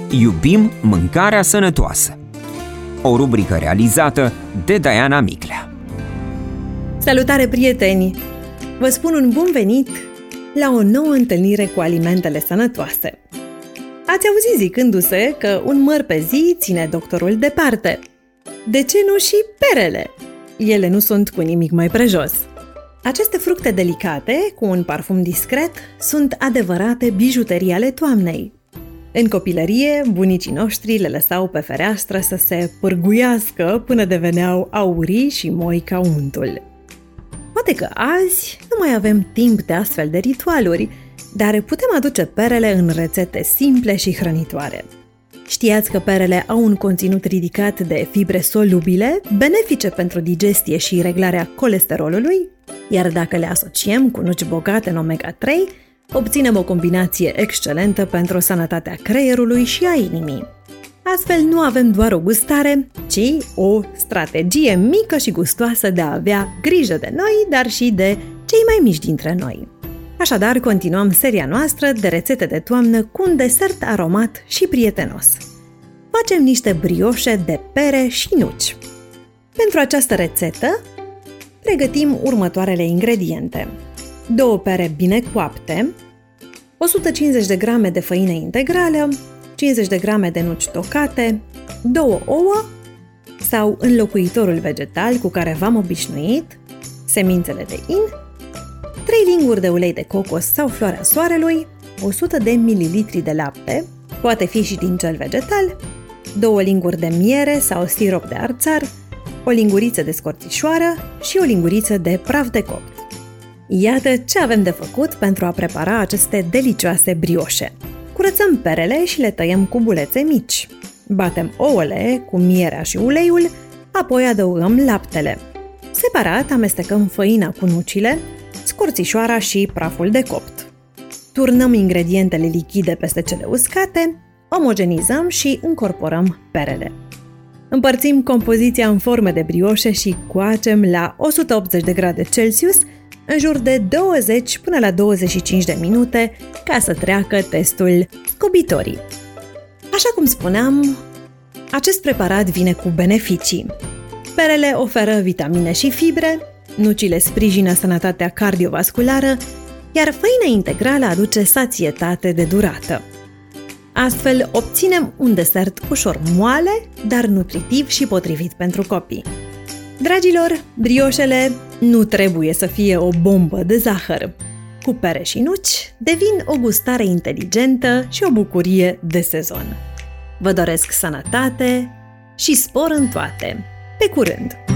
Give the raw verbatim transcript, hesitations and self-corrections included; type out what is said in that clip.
Iubim mâncarea sănătoasă. O rubrică realizată de Diana Miclea. Salutare, prieteni! Vă spun un bun venit la o nouă întâlnire cu alimentele sănătoase. Ați auzit zicându-se că un măr pe zi ține doctorul departe. De ce nu și perele? Ele nu sunt cu nimic mai prejos. Aceste fructe delicate, cu un parfum discret, sunt adevărate bijuterii ale toamnei. În copilărie, bunicii noștri le lăsau pe fereastră să se pârguiască până deveneau aurii și moi ca untul. Poate că azi nu mai avem timp de astfel de ritualuri, dar putem aduce perele în rețete simple și hrănitoare. Știați că perele au un conținut ridicat de fibre solubile, benefice pentru digestie și reglarea colesterolului? Iar dacă le asociem cu nuci bogate în omega trei, obținem o combinație excelentă pentru sănătatea creierului și a inimii. Astfel nu avem doar o gustare, ci o strategie mică și gustoasă de a avea grijă de noi, dar și de cei mai mici dintre noi. Așadar, continuăm seria noastră de rețete de toamnă cu un desert aromat și prietenos. Facem niște brioșe de pere și nuci. Pentru această rețetă, pregătim următoarele ingrediente: două pere bine coapte, o sută cincizeci de grame de făină integrală, cincizeci de grame de nuci tocate, două ouă sau înlocuitorul vegetal cu care v-am obișnuit, semințele de in, trei linguri de ulei de cocos sau floarea soarelui, o sută de mililitri de lapte, poate fi și din cel vegetal, două linguri de miere sau sirop de arțar, o linguriță de scorțișoară și o linguriță de praf de copt. Iată ce avem de făcut pentru a prepara aceste delicioase brioșe. Curățăm perele și le tăiem cu bulețe mici. Batem ouăle cu mierea și uleiul, apoi adăugăm laptele. Separat amestecăm făina cu nucile, scorțișoara și praful de copt. Turnăm ingredientele lichide peste cele uscate, omogenizăm și încorporăm perele. Împărțim compoziția în forme de brioșe și coacem la o sută optzeci de grade Celsius în jur de douăzeci până la douăzeci și cinci de minute ca să treacă testul scobitorii. Așa cum spuneam, acest preparat vine cu beneficii. Perele oferă vitamine și fibre, nucile sprijină sănătatea cardiovasculară, iar făina integrală aduce sațietate de durată. Astfel, obținem un desert ușor moale, dar nutritiv și potrivit pentru copii. Dragilor, brioșele nu trebuie să fie o bombă de zahăr. Cu pere și nuci devin o gustare inteligentă și o bucurie de sezon. Vă doresc sănătate și spor în toate! Pe curând!